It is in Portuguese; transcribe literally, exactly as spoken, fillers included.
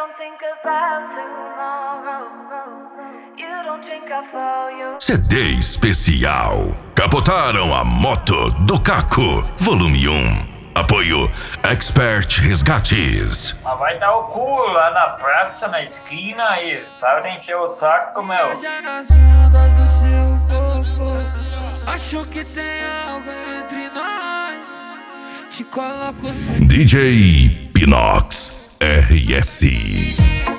C D especial. Capotaram a moto do Caco, volume um. Apoio Expert Resgates. Mas vai dar o cu lá na praça, na esquina aí. Para de encher o saco, meu. Acho que tem algo entre nós. Te coloco D J Pinox R S.